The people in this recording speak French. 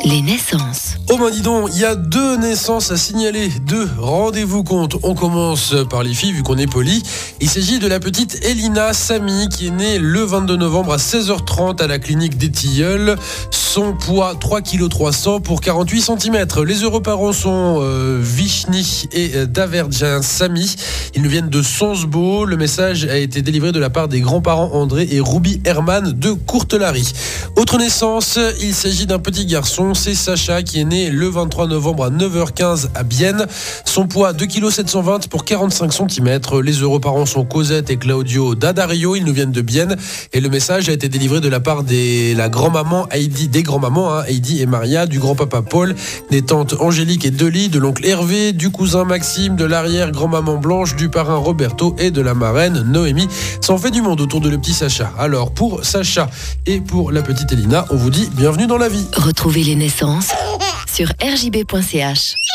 Les naissances. Oh ben dis donc, il y a 2 naissances à signaler, 2 rendez-vous compte. On commence par les filles vu qu'on est poli. Il s'agit de la petite Elina Samy qui est née le 22 novembre à 16h30 à la clinique des Tilleuls. Son poids 3,3 kg pour 48 cm. Les heureux parents sont Vishni et Daverjan Samy. Ils nous viennent de Sonsbeau. Le message a été délivré de la part des grands-parents André et Ruby Herman de Courtelary. Autre naissance, il s'agit d'un petit garçon, c'est Sacha qui est né le 23 novembre à 9h15 à Bienne. Son poids 2,720 kg pour 45 cm. Les heureux parents sont Cosette et Claudio D'Addario, ils nous viennent de Bienne et le message a été délivré de la part des grands-mamans Heidi et Maria, du grand-papa Paul, des tantes Angélique et Delis, de l'oncle Hervé, du cousin Maxime, de l'arrière-grand-maman Blanche, du parrain Roberto et de la marraine Noémie. Ça en fait du monde autour de le petit Sacha. Alors pour Sacha et pour la petite Elina, on vous dit bienvenue dans la vie. Retrouvez les naissances sur rjb.ch.